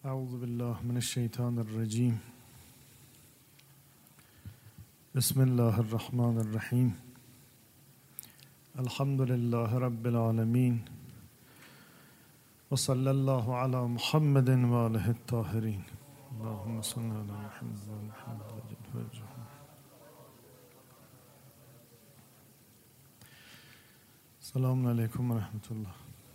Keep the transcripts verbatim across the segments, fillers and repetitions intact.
اعوذ بالله من الشیطان الرجیم. بسم الله الرحمن الرحیم. الحمد لله رب العالمین و صلی الله علی محمد و آله الطاهرین. اللهم صل علی محمد و محمد. السلام علیکم و رحمت الله.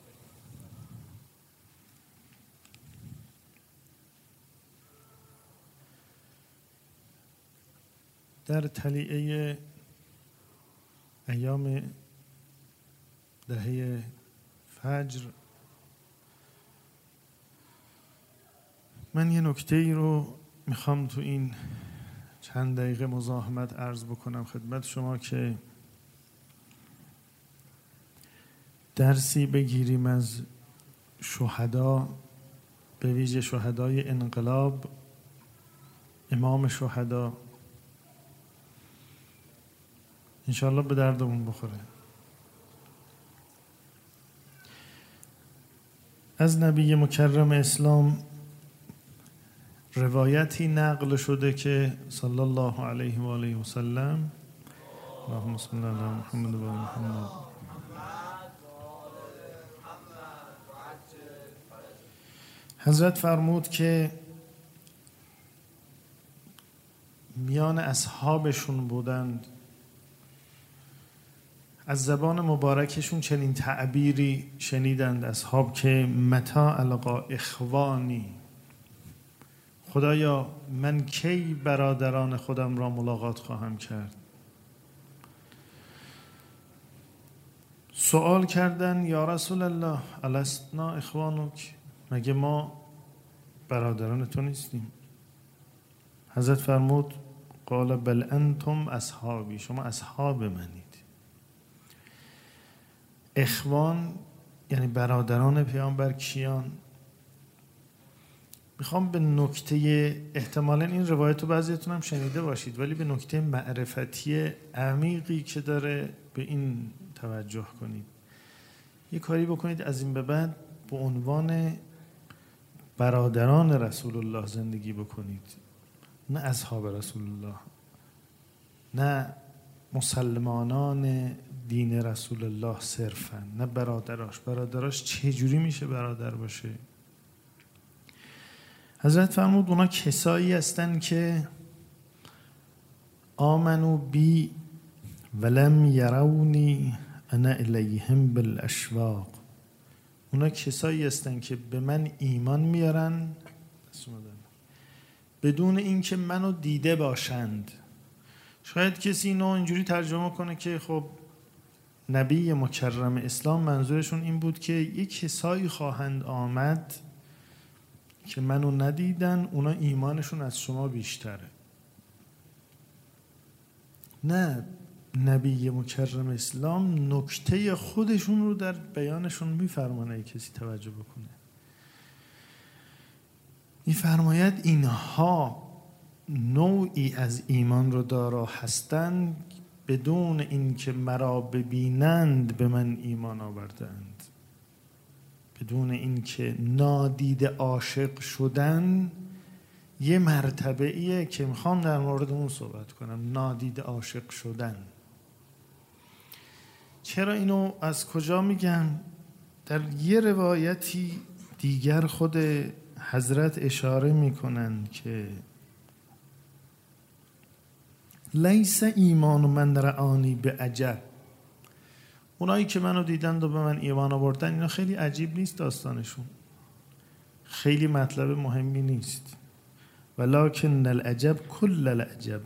در طلیعه ایام دهه فجر من یه نکته ای رو میخوام تو این چند دقیقه مزاحمت عرض بکنم خدمت شما که درسی بگیریم از شهدا، به ویژه شهدای انقلاب، امام شهدا، انشاءالله به دردمون بخوره. از نبی مکرم اسلام روایتی نقل شده که صلی الله علیه و آله و سلم، اللهم صل علی محمد و محمد، حضرت فرمود که میان اصحابشون بودند، از زبان مبارکشون چنین تعبیری شنیدند اصحاب که متى القا اخوانی، خدایا من کی برادران خودم را ملاقات خواهم کرد؟ سوال کردند یا رسول الله الستنا اخوانک، مگه ما برادران تو نیستیم؟ حضرت فرمود قال بل انتم اصحابی، شما اصحاب منید. اخوان یعنی برادران پیامبر کیان؟ میخوام به نکته، احتمالاً این روایت رو بعضیتون هم شنیده باشید، ولی به نکته معرفتی عمیقی که داره به این توجه کنید. یه کاری بکنید از این به بعد به عنوان برادران رسول الله زندگی بکنید، نه اصحاب رسول الله، نه مسلمانان دین رسول الله صرفا، نه برادراش. برادراش چجوری میشه برادر باشه؟ حضرت فرمود اونا کسایی هستن که آمنو بی ولم یرونی انا الیهم بالاشواق، اونا کسایی هستن که به من ایمان میارن بدون اینکه منو دیده باشند. شاید کسی اینو اینجوری ترجمه کنه که خب نبی مکرم اسلام منظورشون این بود که یک کسایی خواهند آمد که منو ندیدن، اونا ایمانشون از شما بیشتره. نه، نبی مکرم اسلام نکته خودشون رو در بیانشون میفرمانه. کسی توجه بکنه میفرماید اینها نوعی از ایمان رو دارا هستند بدون اینکه مرا ببینند به من ایمان آوردند، بدون اینکه نادیده عاشق شدن. یه مرتبه ایه که میخوام در مورد اون صحبت کنم، نادیده عاشق شدن. چرا اینو از کجا میگم؟ در یه روایتی دیگر خود حضرت اشاره میکنن که لیس ایمان من رآنی به عجب، اونایی که منو دیدند و به من ایمان آوردن اینا خیلی عجیب نیست، داستانشون خیلی مطلب مهمی نیست. ولکن العجب کل العجب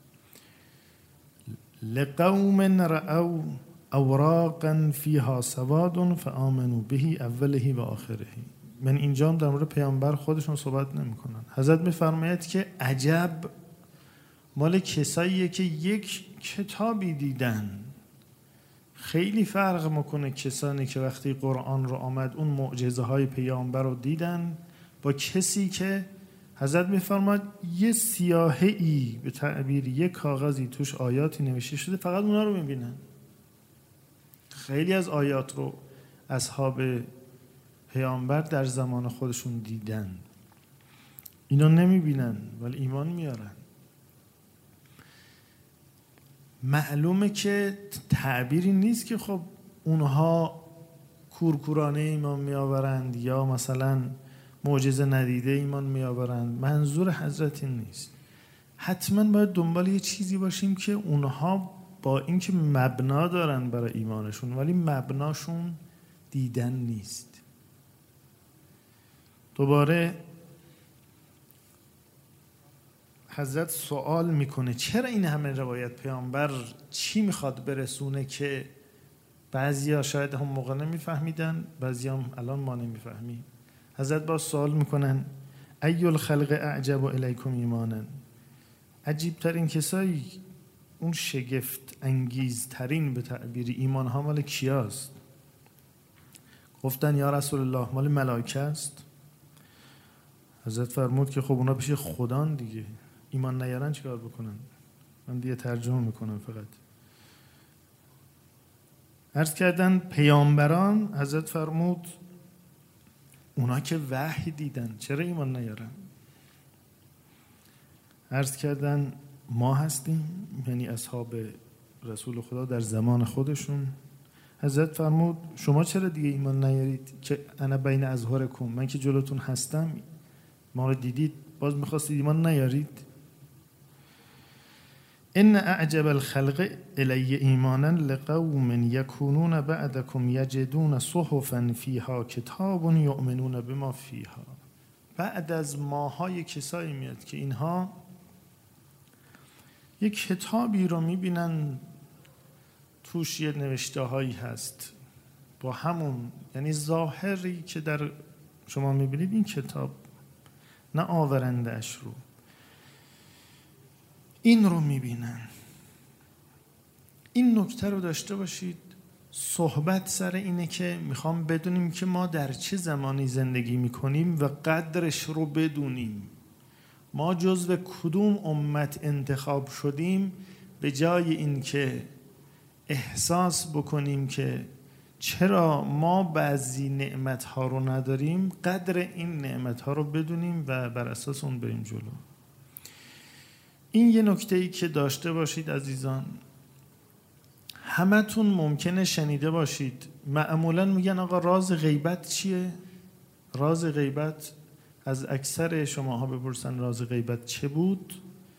لقوم رأوا اوراقا فیها سواد فآمنوا به اوله و آخره. من اینجام در مورد پیامبر خودشون صحبت نمی کنن. حضرت میفرماید که عجب مال کساییه که یک کتابی دیدن. خیلی فرق میکنه کسانی که وقتی قرآن رو آمد اون معجزه های پیامبر رو دیدن با کسی که حضرت میفرماید یه سیاهی به تعبیر یک کاغذی توش آیاتی نوشته شده فقط اونا رو میبینن. خیلی از آیات رو اصحاب پیامبر در زمان خودشون دیدن. اینا نمیبینن ولی ایمان میارن. معلومه که تعبیری نیست که خب اونها کورکورانه ایمان میآورند یا مثلا معجزه ندیده ایمان میآورند. منظور حضرت این نیست. حتما باید دنبال یه چیزی باشیم که اونها با اینکه مبنا دارن برای ایمانشون ولی مبناشون دیدن نیست. دوباره حضرت سوال میکنه چرا این همه روایت پیامبر چی میخواد برسونه که بعضیا شاید هم موقع نمیفهمیدن، بعضیا هم الان ما نمیفهمیم. حضرت با سوال میکنن ای الخلق اعجب الیکم ایمانا، عجیب ترین کسایی، اون شگفت انگیز ترین به تعبیر ایمان ها مال کیاست؟ گفتن یا رسول الله مال ملائکه است. حضرت فرمود که خب اونا پیش خدان دیگه، ایمان نیارن چیکار بکنن؟ من دیگه ترجمه میکنم فقط. عرض کردن پیامبران، حضرت فرمود اونا که وحی دیدن چرا ایمان نیارن؟ عرض کردن ما هستیم، یعنی اصحاب رسول خدا در زمان خودشون. حضرت فرمود شما چرا دیگه ایمان نیارید که انا بین اظهرکم، من که جلوتون هستم ما رو دیدید باز میخواستید ایمان نیارید؟ ان اعجب الخلق الی ایمانا لقوم یکونون بعدکم یجدون صحفا فیها کتاب یؤمنون بما فیها. بعد از ماهای کسایی میاد که اینها یک کتابی رو میبینن توش یه نوشته هایی هست با همون، یعنی ظاهری که در شما میبینید این کتاب، نه آورنده اش رو، این رو میبینن. این نکته رو داشته باشید. صحبت سر اینه که میخوام بدونیم که ما در چه زمانی زندگی میکنیم و قدرش رو بدونیم. ما جزو کدوم امت انتخاب شدیم، به جای این که احساس بکنیم که چرا ما بعضی نعمتها رو نداریم، قدر این نعمتها رو بدونیم و بر اساس اون بریم جلو. این یه نکته‌ای که داشته باشید عزیزان. همتون ممکنه شنیده باشید معمولا میگن آقا راز غیبت چیه؟ راز غیبت، از اکثر شماها بپرسن راز غیبت چه بود؟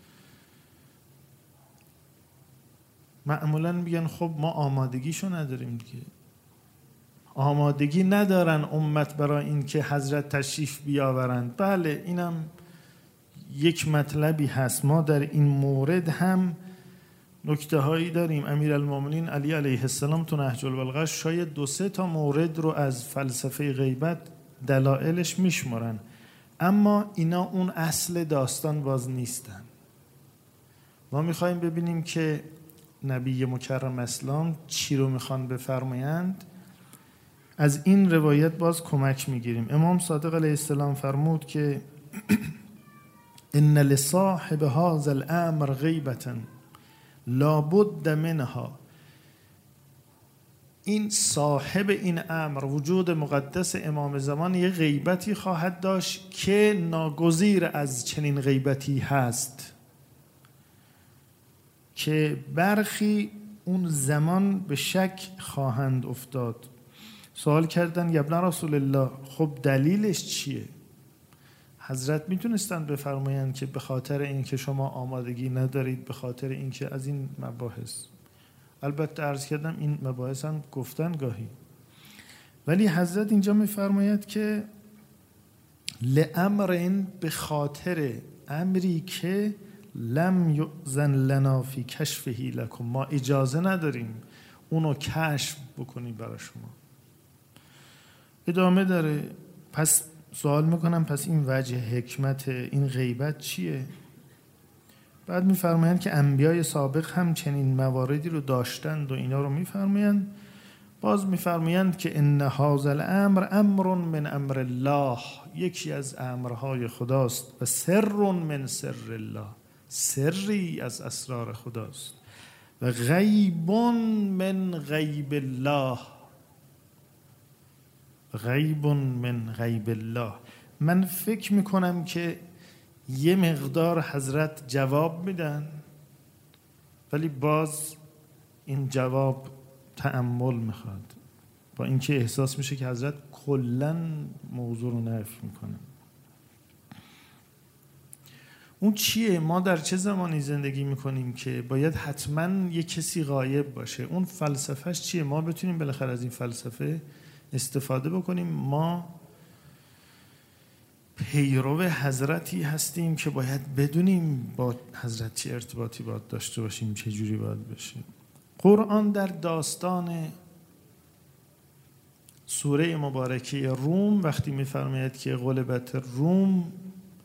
معمولا میگن خب ما آمادگیشو نداریم دیگه. آمادگی ندارن امت برای این که حضرت تشریف بیاورند. بله اینم یک مطلبی هست. ما در این مورد هم نکته هایی داریم. امیرالمومنین علی علیه السلام تو نهج البلاغه شاید دو سه تا مورد رو از فلسفه غیبت دلایلش میشمارن، اما اینا اون اصل داستان باز نیستن. ما میخوایم ببینیم که نبی مکرم اسلام چی رو میخوان بفرمایند. از این روایت باز کمک میگیریم. امام صادق علیه السلام فرمود که ان لصاحب هذا الامر غیبة لابد منها. این صاحب این امر، وجود مقدس امام زمان، یه غیبتی خواهد داشت که ناگزیر از چنین غیبتی هست که برخی اون زمان به شک خواهند افتاد. سوال کردن یا ابن رسول الله خب دلیلش چیه؟ حضرت میتونستن بفرمایند که به خاطر اینکه شما آمادگی ندارید، به خاطر اینکه از این مباحث. البته عرض کردم این مباحث هم گفتن گاهی، ولی حضرت اینجا میفرماید که لامرین، به خاطر امری که لم یؤذن لنا فی کشفه لکم، ما اجازه نداریم اونو کشف بکنیم برای شما. ادامه داره. پس سوال میکنم پس این وجه حکمت این غیبت چیه؟ بعد میفرمایند که انبیای سابق هم چنین مواردی رو داشتند و اینا رو میفرمایند. باز میفرمایند که ان هذا الامر امر من امر الله، یکی از امرهای خداست، و سر من سر الله، سری از اسرار خداست، و غیب من غیب الله، غیب من غیب الله. من فکر میکنم که یه مقدار حضرت جواب میدن ولی باز این جواب تأمل میخواد، با اینکه احساس میشه که حضرت کلاً موضوع رو نفی میکنه. اون چیه؟ ما در چه زمانی زندگی میکنیم که باید حتما یه کسی غایب باشه؟ اون فلسفهش چیه؟ ما بتونیم بالاخره از این فلسفه استفاده بکنیم. ما پیرو حضرتی هستیم که باید بدونیم با حضرت چه ارتباطی باید داشته باشیم، چه جوری باید بشیم. قرآن در داستان سوره مبارکه روم وقتی می‌فرماید که غلبت روم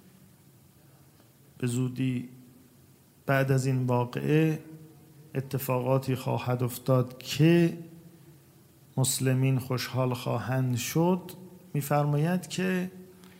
به زودی بعد از این واقعه اتفاقاتی خواهد افتاد که مسلمین خوشحال خواهند شد، می‌فرماید که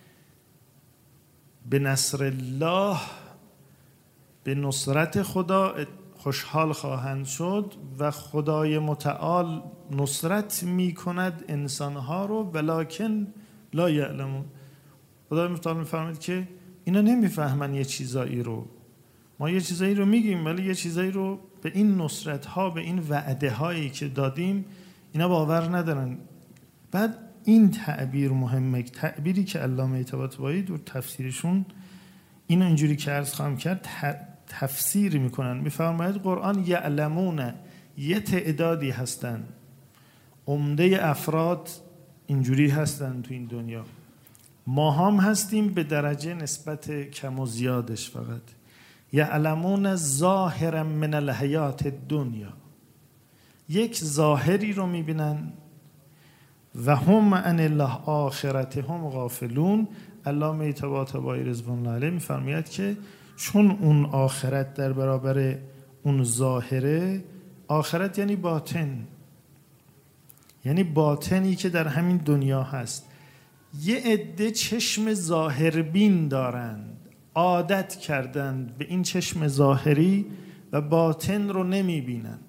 به نصر الله، به نصرت خدا خوشحال خواهند شد و خدای متعال نصرت می کند انسانها رو ولکن لا یعلمون. خدای متعال میفرماید که اینا نمیفهمن یه چیزایی رو، ما یه چیزایی رو میگیم ولی یه چیزایی رو به این نصرت ها، به این وعده هایی که دادیم اینا باور ندارن. بعد این تعبیر مهمه، تعبیری که علامه طباطبایی در تفسیرشون اینو اینجوری که عرض خواهم کرد تفسیر میکنن. میفرماید قرآن یعلمون، یه تعدادی هستن، عمده افراد اینجوری هستن تو این دنیا، ما هم هستیم به درجه نسبت کم و زیادش. فقط یعلمون ظاهرا من الحیات الدنیا، یک ظاهری رو میبینن، و هم عن الاخرة هم غافلون. علامه طباطبایی رضوان الله علیه میفرماید که چون اون آخرت در برابر اون ظاهره، آخرت یعنی باطن، یعنی باطنی که در همین دنیا هست. یه عده چشم ظاهربین دارند، عادت کردند به این چشم ظاهری و باطن رو نمی بینند.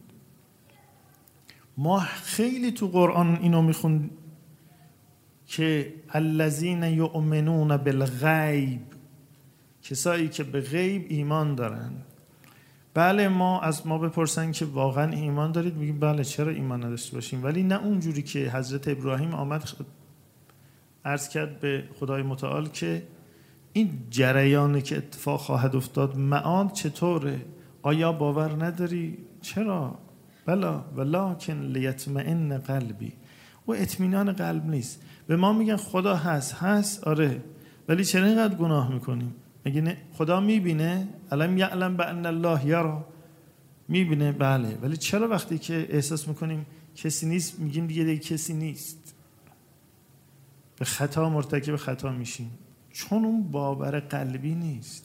ما خیلی تو قرآن اینو میخون که الذین یؤمنون بالغیب، کسایی که به غیب ایمان دارن. بله، ما از ما بپرسن که واقعا ایمان دارید، میگیم بله، چرا ایمان نداشته باشیم، ولی نه اونجوری که حضرت ابراهیم آمد عرض کرد به خدای متعال که این جریانی که اتفاق خواهد افتاد معاد چطوره؟ آیا باور نداری؟ چرا؟ بلا ولکن لیطمئن قلبی. و اطمینان قلب نیست. به ما میگن خدا هست، هست آره، ولی چرا اینقدر گناه میکنیم؟ میگه خدا میبینه، الم یعلم بان الله یرا، میبینه بله، ولی چرا وقتی که احساس میکنیم کسی نیست میگیم دیگه دیگه کسی نیست؟ به خطا مرتکب خطا میشیم، چون اون باور قلبی نیست.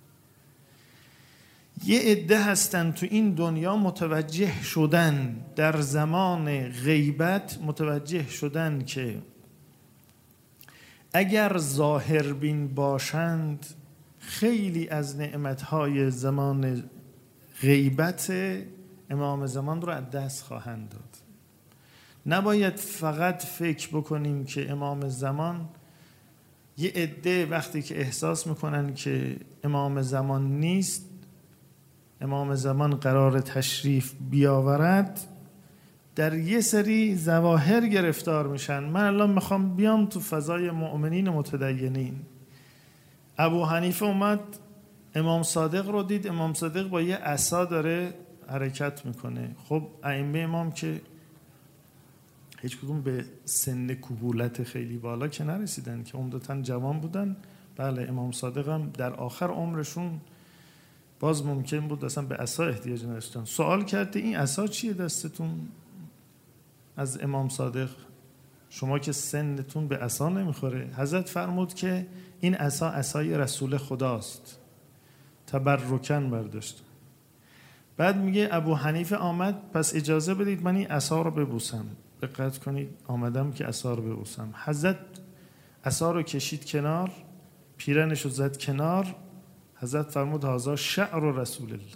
یه عده هستن تو این دنیا متوجه شدن در زمان غیبت، متوجه شدن که اگر ظاهر بین باشند خیلی از نعمتهای زمان غیبت امام زمان رو از دست خواهند داد. نباید فقط فکر بکنیم که امام زمان، یه عده وقتی که احساس میکنن که امام زمان نیست، امام زمان قرار تشریف بیاورد، در یه سری ظواهر گرفتار میشن. من الان میخوام بیام تو فضای مؤمنین متدینین. ابو حنیفه اومد امام صادق رو دید، امام صادق با یه عصا داره حرکت میکنه. خب ائمه امام که هیچ کدوم به سن کهولت خیلی بالا که نرسیدن، که عمدتاً جوان بودن. بله، امام صادق هم در آخر عمرشون باز ممکن بود اصلا به عصا احتیاج نداشتن. سوال کرده این عصا چیه دستتون؟ از امام صادق، شما که سنتون به عصا نمیخوره. حضرت فرمود که این عصا عصای رسول خداست، تبرکن برداشت. بعد میگه ابو حنیفه آمد، پس اجازه بدید من این عصا رو ببوسم. دقت کنید، آمدم که عصا رو ببوسم. حضرت عصا رو کشید کنار، پیرنش رو زد کنار. حضرت فرمود هذا شعر رسول الله،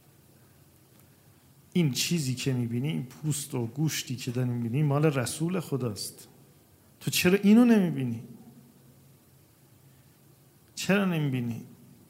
این چیزی که میبینی، این پوست و گوشتی که داری میبینی مال رسول خداست. تو چرا اینو نمیبینی؟ چرا نمیبینی؟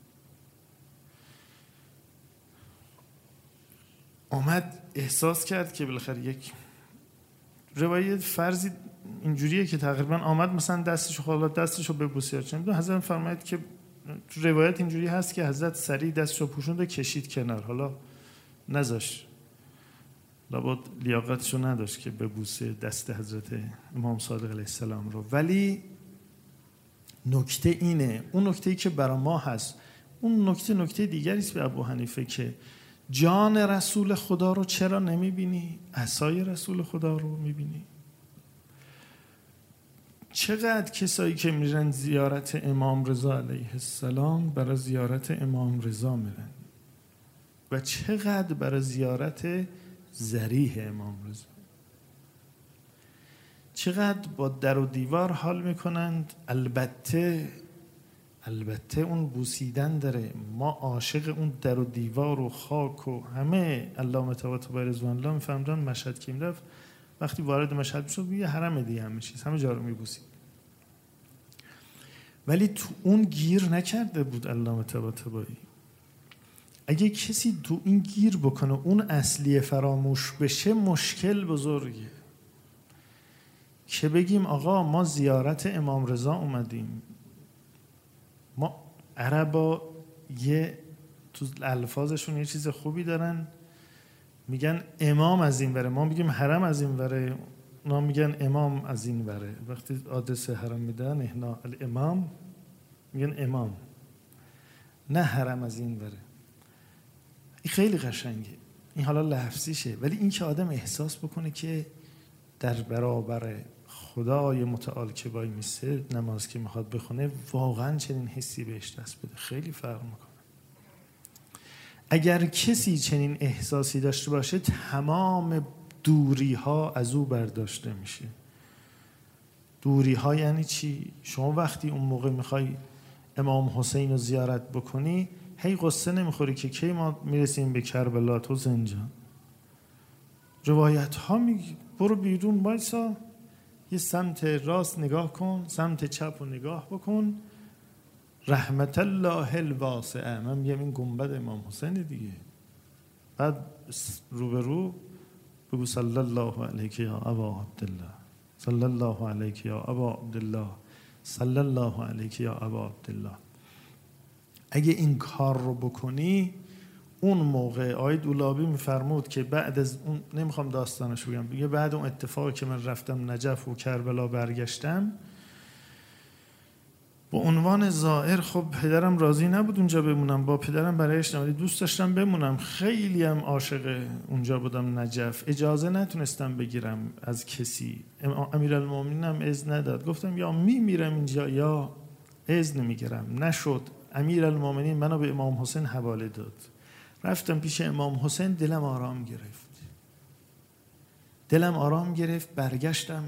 آمد احساس کرد که بالاخره یک روایت فرضی اینجوریه که تقریبا آمد مثلا دستشو خالات دستشو ببوسید، چه میدونم حضرت فرماید که تو روایت اینجوری هست که حضرت سریع دستشو پوشوند و کشید کنار، حالا نذاش، لابد لیاقتشو نداشت که ببوسه دست حضرت امام صادق علیه السلام رو. ولی نکته اینه، اون نکته‌ای که برای ما هست، اون نکته نکته دیگری است به ابو حنیفه که جان رسول خدا رو چرا نمیبینی؟ عصای رسول خدا رو میبینی؟ چقدر کسایی که میرن زیارت امام رضا علیه السلام برای زیارت امام رضا میرن و چقدر برای زیارت ذریح امام رضا، چقدر با در و دیوار حال میکنند. البته البته اون بوسیدن داره، ما عاشق اون در و دیوار و خاک و همه. علامه طباطبایی رضوان الله میفهمدن مشهد که میرفت وقتی وارد مشهد میشد یه حرم دیگه همه چیز همه جا رو میبوسید، ولی تو اون گیر نکرده بود علامه طباطبایی. اگه کسی تو این گیر بکنه اون اصلی فراموش بشه مشکل بزرگه. که بگیم آقا ما زیارت امام رضا اومدیم، ما عربا یه تو الفاظشون یه چیز خوبی دارن، میگن امام از این وره، ما میگیم حرم از این وره، اونا میگن امام از این وره. وقتی آدرس حرم میدن احنا الامام میگن امام، نه حرم از این وره. این خیلی قشنگه، این حالا لفظیشه، ولی این که آدم احساس بکنه که در برابر خدای متعال که وای میسته نماز که میخواد بخونه واقعا چنین حسی بهش دست بده، خیلی فرق میکنه. اگر کسی چنین احساسی داشته باشه تمام دوری ها از او برداشته میشه. دوری ها یعنی چی؟ شما وقتی اون موقع میخوای امام حسین رو زیارت بکنی هی قصه نمیخوری که کی ما میرسیم به کربلا تو زنجان. روایت ها میگی برو بیرون بایسا، یه سمت راست نگاه کن، سمت چپ رو نگاه بکن، رحمت الله الواسعه، من میگم این گنبد امام حسین دیگه، بعد رو به رو بگو صلی الله علیک یا ابا عبدالله، صلی الله علیک یا ابا عبدالله، صلی الله علیک یا ابا عبدالله. اگه این کار رو بکنی اون موقع آقای دولابی میفرمود که بعد از اون، نمیخوام داستانش بگم، بگه بعد اون اتفاقی که من رفتم نجف و کربلا برگشتم با عنوان زائر، خب پدرم راضی نبود اونجا بمونم، با پدرم برایش نمودی دوست داشتم بمونم، خیلی هم عاشق اونجا بودم نجف، اجازه نتونستم بگیرم از کسی، امیرالمومنین هم اذن نداد، گفتم یا میمیرم اینجا یا اذن میگیرم، نشد. امیرالمومنین منو به امام حسین حواله داد، رفتم پیش امام حسین، دلم آرام گرفت، دلم آرام گرفت، برگشتم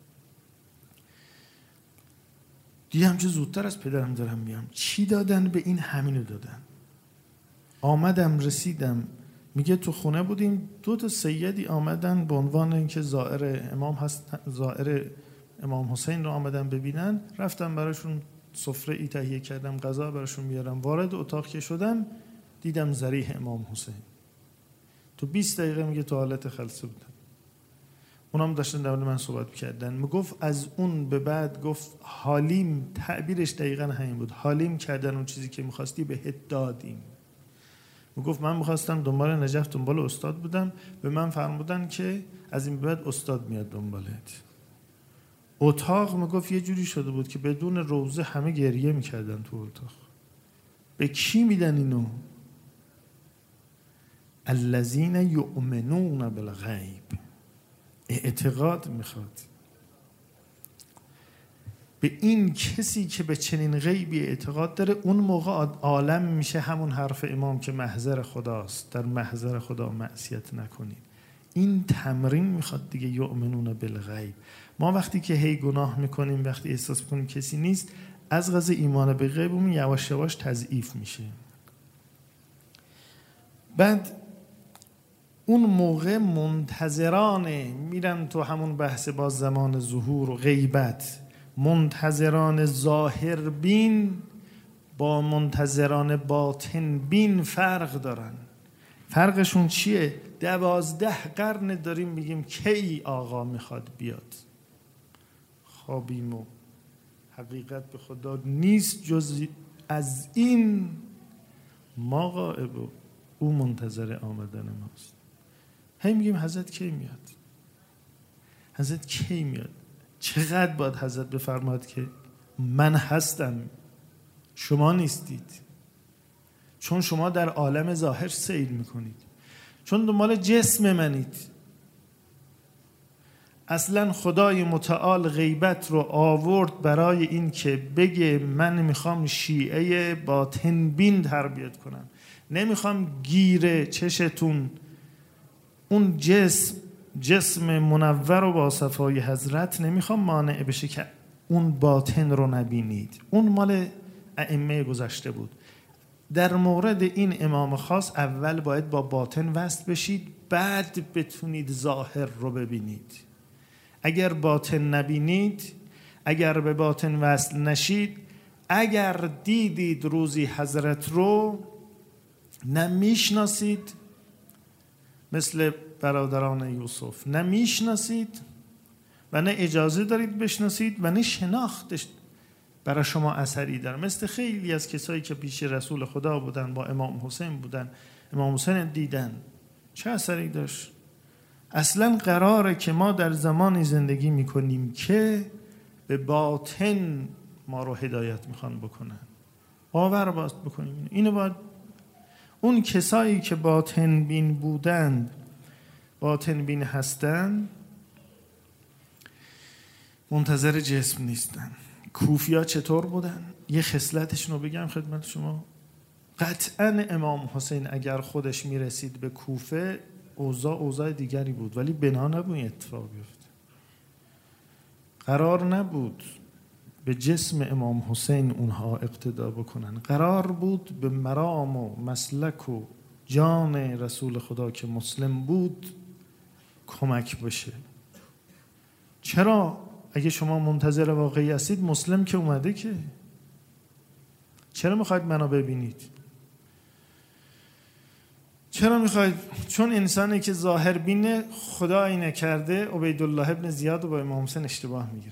دیدم چه زودتر از پدرم دارم میام. چی دادن به این؟ همینو دادن. آمدم رسیدم، میگه تو خونه بودیم، دو تا سیدی آمدن به عنوان اینکه زائر امام هست، زائر امام حسین رو آمدن ببینن، رفتم براشون سفره ای تهیه کردم، غذا براشون میارم، وارد اتاق که شدم دیدم ذریح امام حسین تو بیست دقیقه میگه تو حالت خلسه بودن، اونام داشتن در من صحبت کردن. میگفت از اون به بعد گفت حالیم، تعبیرش دقیقا همین بود، حالیم کردن اون چیزی که میخواستی بهت دادیم. میگفت من میخواستم دنبال نجف دنبال استاد بودم، به من فرمودن که از این به بعد استاد میاد دنبالت. اتاق میگفت یه جوری شده بود که بدون روزه همه گریه میکردن تو اتاق. به کی میدن اینو؟ الذین یؤمنون بالغیب، اعتقاد میخواد به این کسی که به چنین غیبی اعتقاد داره. اون موقع عالم میشه همون حرف امام که محضر خداست، در محضر خدا معصیت نکنید. این تمرین میخواد دیگه، یؤمنون بالغیب. ما وقتی که هی گناه میکنیم، وقتی احساس میکنیم کسی نیست، از قضا ایمان به غیبمون یواش یواش تضعیف میشه. بعد اون موقع منتظرانه میرن تو همون بحث با زمان ظهور و غیبت، منتظران ظاهر بین با منتظران باطن بین فرق دارن. فرقشون چیه؟ دوازده قرن داریم میگیم کی آقا میخواد بیاد. خوابیم و حقیقت به خدا نیست جز از این، ما غائب و او منتظر آمدن ماست. هی میگیم حضرت کی میاد، حضرت کی میاد. چقدر باید حضرت بفرماد که من هستم شما نیستید، چون شما در عالم ظاهر سیر میکنید، چون دنبال جسم منید. اصلا خدای متعال غیبت رو آورد برای این که بگه من میخوام شیعه باطن بین تربیت کنم، نمیخوام گیره چشتون اون جسم جسم منور و با صفای حضرت نمیخوام مانع بشه که اون باطن رو نبینید. اون مال ائمه گذشته بود. در مورد این امام خاص اول باید با باطن وصل بشید، بعد بتونید ظاهر رو ببینید. اگر باطن نبینید، اگر به باطن وصل نشید، اگر دیدید روزی حضرت رو نمیشناسید، مثل برادران یوسف نمیشناسید و نه اجازه دارید بشناسید و نه شناختش برای شما اثری داره. مثل خیلی از کسایی که پیش رسول خدا بودن، با امام حسین بودن، امام حسین دیدن، چه اثری داشت؟ اصلا قراره که ما در زمانی زندگی میکنیم که به باطن ما رو هدایت میخوان بکنن. باور باید بکنیم اینو. باید اون کسایی که باطن بین بودند، باطن بین هستند، منتظر جسم نیستن. کوفیا چطور بودن؟ یه خصلتشون رو بگم خدمت شما. قطعا امام حسین اگر خودش میرسید به کوفه، اوضاع اوضاع دیگری بود، ولی بنا نبود اتفاق بیفته. قرار نبود به جسم امام حسین اونها اقتدا بکنن، قرار بود به مرام و مسلک و جان رسول خدا که مسلم بود کمک بشه. چرا؟ اگه شما منتظر واقعی هستید، مسلم که اومده که، چرا میخواید منو ببینید؟ چرا میخواید؟ چون انسانی که ظاهر بینه خدا اینه کرده. عبیدالله ابن زیاد رو با امام حسین اشتباه میگیره.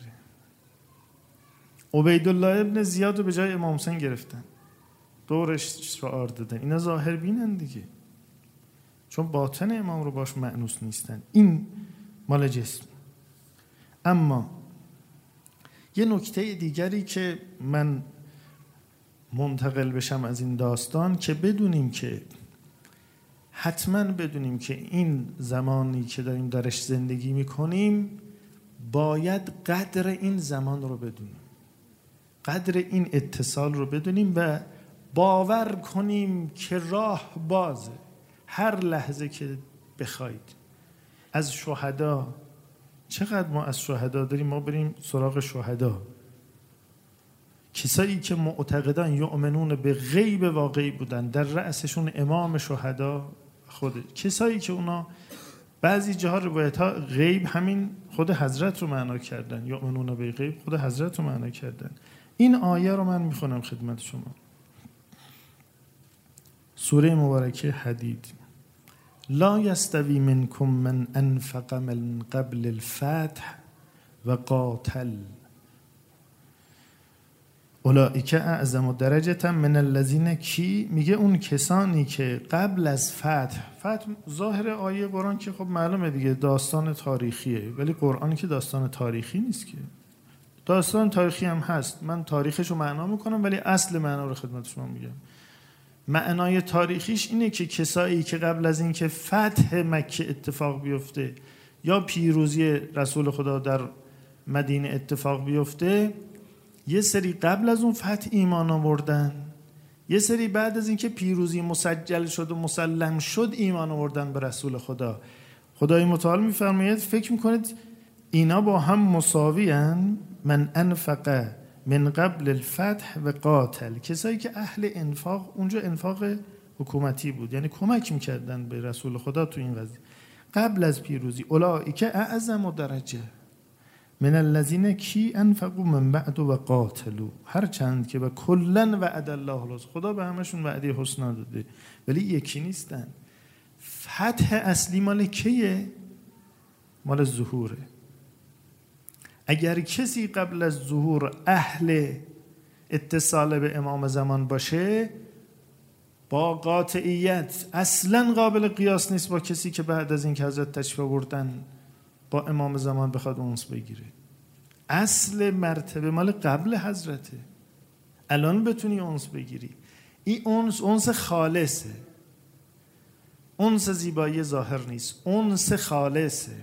عبیدالله ابن زیاد رو به جای امام حسین گرفتن، دورش شعار دادن. اینا ظاهر بینن دیگه، چون باطن امام رو باش مأنوس نیستن. این مال جسم. اما یه نکته دیگری که من منتقل بشم از این داستان، که بدونیم که حتما بدونیم که این زمانی که داریم درش زندگی میکنیم باید قدر این زمان رو بدونیم، قدر این اتصال رو بدونیم و باور کنیم که راه بازه. هر لحظه که بخواید از شهدا، چقدر ما از شهدا داریم، ما بریم سراغ شهدا. کسایی که معتقدن یؤمنون به غیب واقعی بودن، در رأسشون امام شهدا خود. کسایی که اونا بعضی جاها روایت ها غیب همین خود حضرت رو معنا کردن، یؤمنون به غیب خود حضرت رو معنا کردن. این آیه رو من میخونم خدمت شما. سوره مبارکه حدید: لا یستوی منکم من انفق من قبل الفتح و قاتل اولئک اعظم درجة من الذین. کی میگه؟ اون کسانی که قبل از فتح. فتح ظاهر آیه قرآن که خب معلومه دیگه، داستان تاریخیه، ولی قرآن که داستان تاریخی نیست که. داستان تاریخی هم هست، من تاریخش رو معنا میکنم ولی اصل معنا رو خدمت شما میگم. معنای تاریخیش اینه که کسایی که قبل از این که فتح مکه اتفاق بیفته یا پیروزی رسول خدا در مدینه اتفاق بیفته، یه سری قبل از اون فتح ایمان آوردن، یه سری بعد از این که پیروزی مسجل شد و مسلم شد ایمان آوردن به رسول خدا. خدای متعال میفرماید فکر میکنید اینا با هم مساوی هن؟ من انفق من قبل الفتح و قاتل. کسایی که اهل انفاق، اونجا انفاق حکومتی بود، یعنی کمک میکردن به رسول خدا تو این قضیه قبل از پیروزی. اولئک اعظم درجه من الذین کی انفقوا من بعد و قاتلوا. هر چند که به کلن وعد الله الحسنی، خدا به همشون وعده حسنا داده ولی یکی نیستن. فتح اصلی مال کیه؟ مال ظهوره. اگر کسی قبل از ظهور اهل اتصال به امام زمان باشه، با قاطعیت اصلا قابل قیاس نیست با کسی که بعد از این که حضرت تشریف آوردن با امام زمان بخواد اونس بگیره. اصل مرتبه مال قبل حضرته. الان بتونی اونس بگیری. این اونس اونس خالصه، اونس زیبایی ظاهر نیست، اونس خالصه.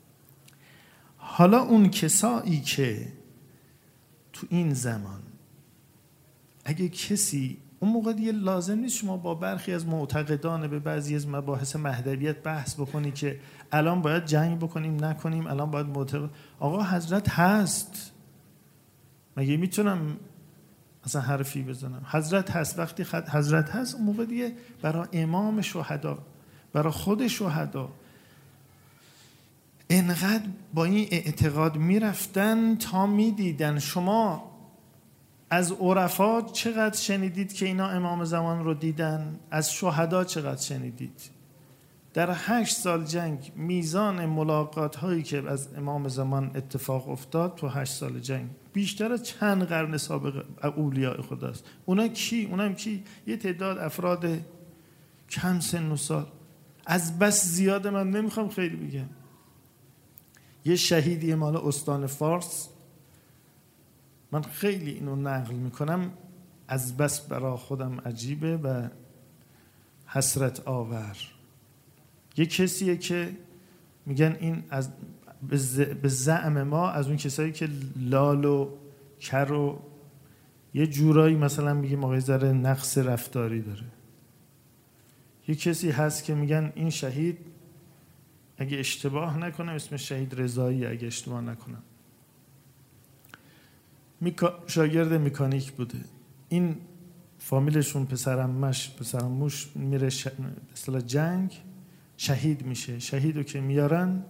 حالا اون کسایی که تو این زمان، اگه کسی اون موقع دیگه لازم نیست شما با برخی از معتقدان به بعضی از مباحث مهدویت بحث بکنی که الان باید جنگ بکنیم نکنیم، الان باید معتقد. آقا حضرت هست، مگه میتونم مثلا حرفی بزنم؟ حضرت هست. وقتی حضرت هست اون موقع دیگه برای امام شهدا، برای خود شهدا انقدر با این اعتقاد میرفتن تا میدیدن. شما از عرفا چقدر شنیدید که اینا امام زمان رو دیدن؟ از شهدا چقدر شنیدید؟ در هشت سال جنگ میزان ملاقات هایی که از امام زمان اتفاق افتاد تو هشت سال جنگ بیشتر از چند قرن سابق اولیاء خداست. اونا کی؟ اونم کی؟ یه تعداد افراد کم سن و سال. از بس زیاده من نمیخوام خیلی بگم. یه شهیدی مال استان فارس، من خیلی اینو نقل میکنم از بس برا خودم عجیبه و حسرت آور. یه کسیه که میگن این از به زعم ما از اون کسایی که لال و کر و یه جورایی مثلا میگیم آقای ذره نقص رفتاری داره. یه کسی هست که میگن این شهید، اگه اشتباه نکنم اسم شهید رضایی، اگه اشتباه نکنم میکا... شاگرد مکانیک بوده. این فامیلشون پسرمش پسرموش میره ش... اصطلاح جنگ شهید میشه. شهیدو که میارن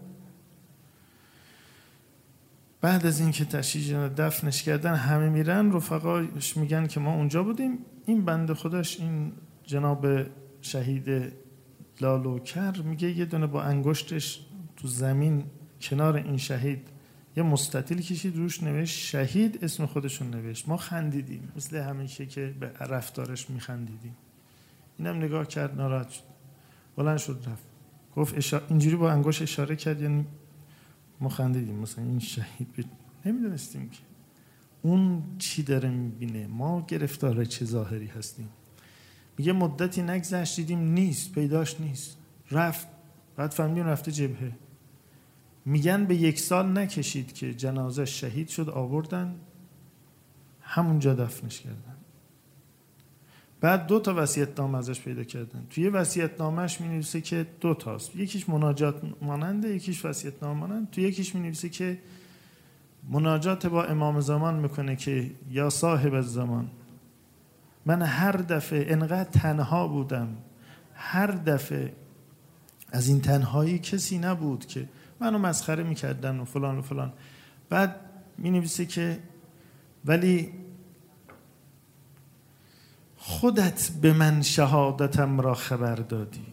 بعد از این که تشییع دفنش کردن همه میرن، رفقاش میگن که ما اونجا بودیم. این بنده خودش این جناب شهید لالوکر میگه یه دونه با انگشتش تو زمین کنار این شهید یه مستطیل کشید، روش نوشت شهید، اسم خودشون نوشت. ما خندیدیم مثل همیشه که به رفتارش میخندیدیم. اینم نگاه کرد ناراحت شد، بلند شد رفت. گفت اشاره... اینجوری با انگشت اشاره کرد، یعنی ما خندیدیم مثلا این شهید ب... نمیدونستیم که اون چی داره میبینه، ما گرفتار چه ظاهری هستیم. میگه مدتی نگذشت دیدیم نیست، پیداش نیست، رفت. بعد فهمیدیم رفته جبهه. میگن به یک سال نکشید که جنازه شهید شد، آوردن همونجا دفنش کردن. بعد دو تا وصیت‌نامه ازش پیدا کردن. توی وصیت‌نامه‌اش می‌نویسه که دو تاست، یکیش مناجات ماننده، یکیش وصیت‌نامه مانند. توی یکیش می‌نویسه که مناجات با امام زمان میکنه که یا صاحب الزمان، من هر دفعه انقدر تنها بودم، هر دفعه از این تنهایی کسی نبود که منو مسخره میکردن و فلان و فلان. بعد می نویسه که ولی خودت به من شهادتم را خبر دادی،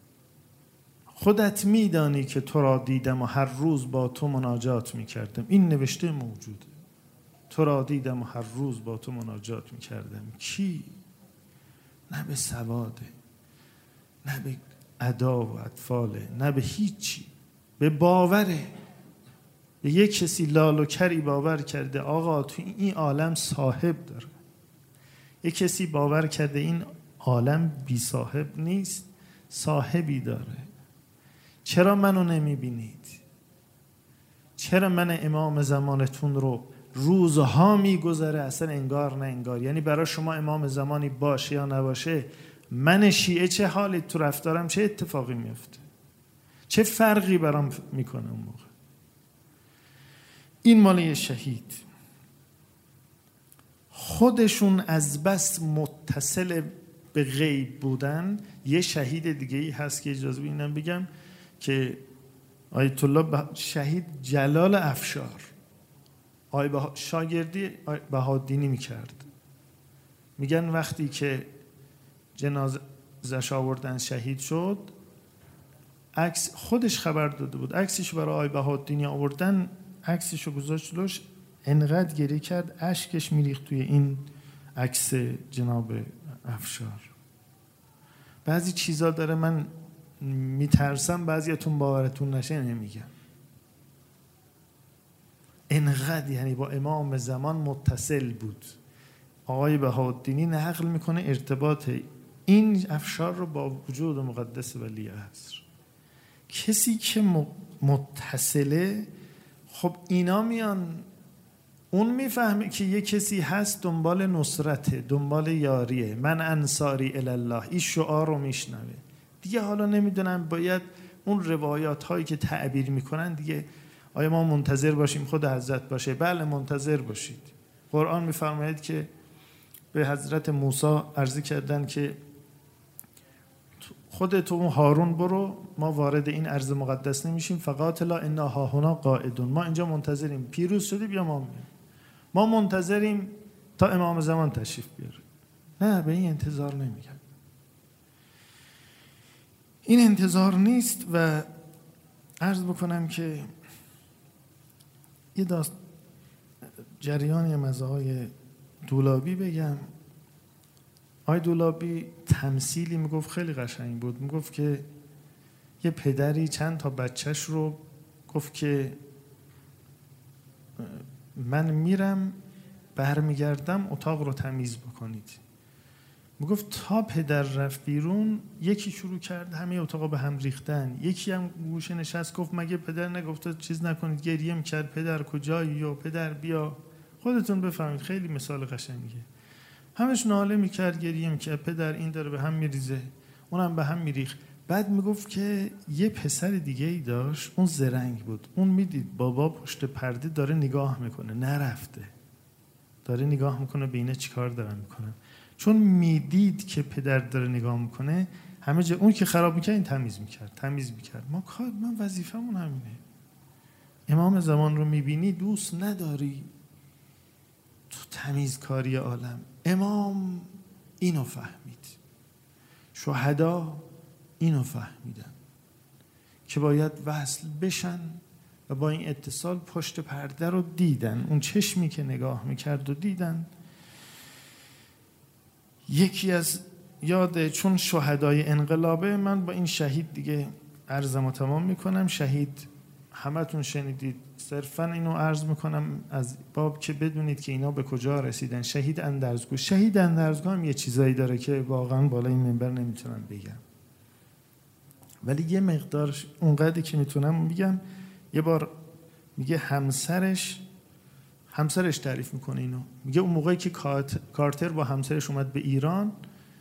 خودت میدانی که تو را دیدم و هر روز با تو مناجات میکردم. این نوشته موجوده، تو را دیدم و هر روز با تو مناجات میکردم. کی؟ نه به سواده، نه به ادا و اطفاله، نه به هیچی، به باوره. به یک کسی لال و کری باور کرده آقا تو این عالم صاحب داره. یک کسی باور کرده این عالم بی صاحب نیست، صاحبی داره. چرا منو نمی بینید؟ چرا من امام زمانتون رو روزها می گذره اصلا انگار نه انگار؟ یعنی برای شما امام زمانی باشه یا نباشه، من شیعه چه حالی تو رفتارم، چه اتفاقی میفته، چه فرقی برام میکنه اون موقع؟ این مال یه شهید. خودشون از بس متصل به غیب بودن. یه شهید دیگه ای هست که اجازه اینم بگم که آیت الله شهید جلال افشار، آی بها... شاگردی بهادینی میکرد. میگن وقتی که جنازه‌اش آوردن شهید شد، عکس خودش خبر داده بود، عکسش برای آقای بهاءالدین آوردن، عکسشو گذاشت جلوش، انقدر گریه کرد اشکش میریخت توی این عکس جناب افشار. بعضی چیزا داره من میترسم بعضیاتون باورتون نشه نمیگم. انقدر یعنی با امام زمان متصل بود. آقای بهاءالدینی نقل میکنه ارتباط این افشار رو با وجود مقدس ولی عصر. کسی که متصله، خب اینا میان اون میفهمه که یه کسی هست دنبال نصرته، دنبال یاریه، من انصاری الله، این شعار رو میشنوه دیگه. حالا نمیدونم باید اون روایات هایی که تعبیر میکنن دیگه، آیا ما منتظر باشیم خود حضرت باشه؟ بله منتظر باشید. قرآن میفرماید که به حضرت موسی عرضی کردن که خودت و هارون برو، ما وارد این ارض مقدس نمیشیم، فقاتلا انا هاهنا قاعدون، ما اینجا منتظریم، پیروز شدی بیا ما میریم، ما منتظریم تا امام زمان تشریف بیاره. نه، به این انتظار نمیگن، این انتظار نیست. و عرض بکنم که یه داست جریانی مزهای دولابی بگم. آی دولابی تمثیلی میگفت خیلی قشنگ بود، میگفت که یه پدری چند تا بچهش رو گفت که من میرم برمیگردم اتاق رو تمیز بکنید. میگفت تا پدر رفت بیرون یکی شروع کرد همه اتاقا به هم ریختن، یکی هم گوشه نشست گفت مگه پدر نگفته چیز نکنید؟ گریه میکرد پدر کجایی یا پدر بیا. خودتون بفهمید، خیلی مثال قشنگیه. همش ناله میکرد گریه میکرد پدر این داره به هم میریزه، اونم به هم میریخت. بعد میگفت که یه پسر دیگه ای داشت، اون زرنگ بود، اون میدید بابا پشت پرده داره نگاه میکنه، نرفته، داره نگاه میکنه به اینا چیکار دارن میکنن. چون میدید که پدر داره نگاه میکنه، همه جا اون که خراب میکرد این تمیز میکرد تمیز میکرد. ما کار من وظیفمون همینه. امام زمان رو میبینی دوست نداری تو تمیزکاری عالم. امام اینو فهمید، شهدا اینو فهمیدن که باید وصل بشن و با این اتصال پشت پرده رو دیدن، اون چشمی که نگاه میکرد و دیدن. یکی از یاده چون شهدای انقلابه، من با این شهید دیگه عرضمو تمام میکنم. شهید همتون شنیدید، صرفا اینو عرض میکنم از باب که بدونید که اینا به کجا رسیدن. شهید اندرزگو. شهید اندرزگو هم یه چیزایی داره که واقعا بالای این منبر نمیتونم بگم، ولی یه مقدار اونقدری که میتونم میگم. یه بار میگه همسرش همسرش تعریف میکنه اینو، میگه اون موقعی که کارتر با همسرش اومد به ایران،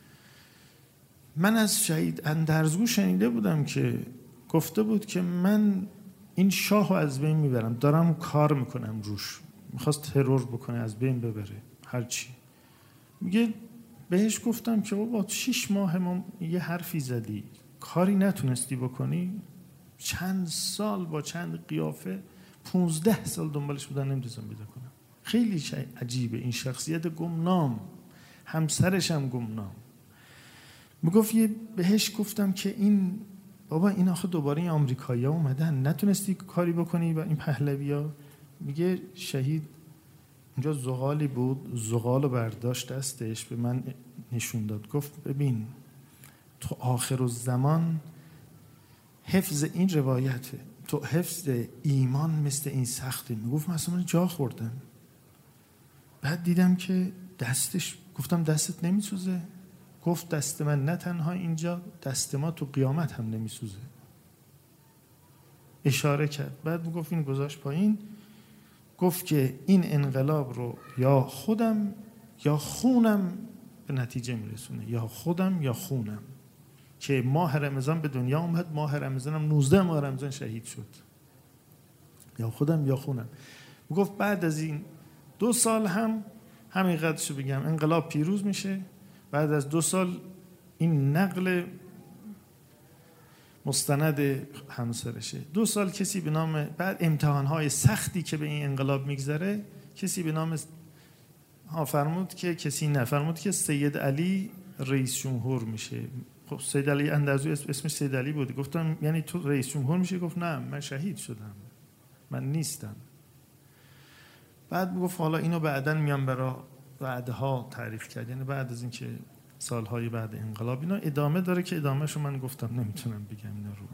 من از شهید اندرزگو شنیده بودم که گفته بود که من این شاه رو از بین میبرم، دارم کار میکنم روش، میخواست ترور بکنه از بین ببره هرچی. میگه بهش گفتم که بابا شیش ماه ما یه حرفی زدی کاری نتونستی بکنی، چند سال با چند قیافه پونزده سال دنبالش بودن نمیدونستم پیدا کنم. خیلی شای عجیبه این شخصیت گمنام، همسرش هم گمنام. میگفت یه بهش گفتم که این بابا این آخه دوباره این آمریکایی ها اومدن نتونستی کاری بکنی با این پهلوی ها. میگه شهید اونجا زغالی بود، زغال رو برداشت دستش به من نشون داد، گفت ببین تو آخر الزمان حفظ این روایته، تو حفظ ایمان مثل این سخته. میگفت من اصلا جا خوردم. بعد دیدم که دستش، گفتم دستت نمیسوزه؟ گفت دست من نه تنها اینجا، دست ما تو قیامت هم نمیسوزه. اشاره کرد. بعد میگفت این گذاشت پایین، گفت که این انقلاب رو یا خودم یا خونم به نتیجه میرسونه، یا خودم یا خونم. که ماه رمضان به دنیا اومد، ماه رمضان هم نوزده ماه رمضان شهید شد. یا خودم یا خونم. گفت بعد از این دو سال هم همین قدرشو بگم، انقلاب پیروز میشه. بعد از دو سال این نقل مستند همسرشه. دو سال کسی به نام، بعد امتحانهای سختی که به این انقلاب میگذره، کسی به نام ها فرمود که کسی نفرمود که سید علی رئیس جمهور میشه. خب سید علی اندرزوی اسمش سید علی بود. گفتم یعنی تو رئیس جمهور میشی؟ گفت نه من شهید شدم، من نیستم. بعد میگفت حالا اینو بعداً میام برای بعدها تعریف کرد، یعنی بعد از اینکه سالهای بعد انقلاب اینا ادامه داره که ادامهشو من گفتم نمیتونم بگم اینا رو.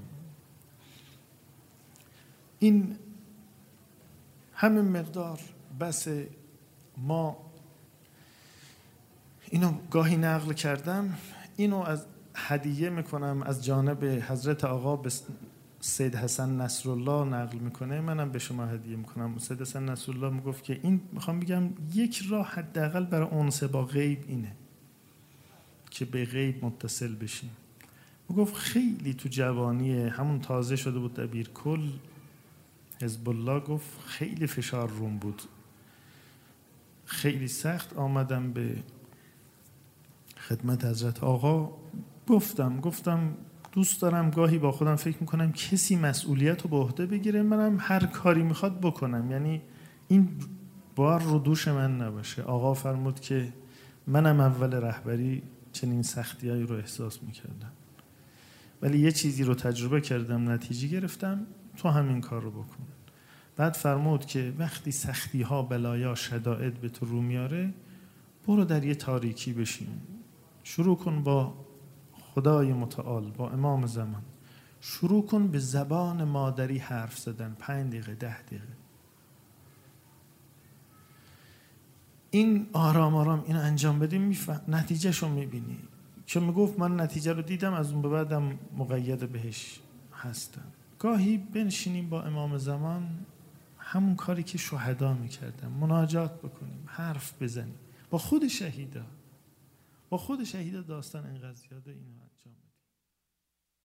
این همین مقدار بس. ما اینو گاهی نقل کردم، اینو از هدیه میکنم از جانب حضرت آقا به سید حسن نصرالله نقل میکنه، منم به شما هدیه میکنم. سید حسن نصرالله میگفت که این میخوام بگم یک راه حداقل برای انس با غیب اینه که به غیب متصل بشیم. میگفت خیلی تو جوانی همون تازه شده بود دبیر کل حزب الله، گفت خیلی فشار روم بود، خیلی سخت آمدم به خدمت حضرت آقا. گفتم گفتم دوست دارم گاهی با خودم فکر میکنم کسی مسئولیت رو به عهده بگیره، منم هر کاری میخواد بکنم، یعنی این بار رو دوش من نباشه. آقا فرمود که منم اول رهبری چنین سختیایی رو احساس میکردم، ولی یه چیزی رو تجربه کردم نتیجه گرفتم، تو همین کار رو بکن. بعد فرمود که وقتی سختی ها بلایا شدائد به تو رو میاره، برو در یه تاریکی بشین، شروع کن با خدای متعال، با امام زمان، شروع کن به زبان مادری حرف زدن، پنج دقیقه ده دقیقه. این آرام آرام اینو انجام بدیم میفهم نتیجهش رو میبینی. که میگفت من نتیجه رو دیدم، از اون به بعدم مقید بهش هستم. گاهی بنشینیم با امام زمان همون کاری که شهدا میکردن، مناجات بکنیم، حرف بزنیم با خود شهیدا، با خود شهیدا داستان اینقدر زیاده، اینو انجام بدیم.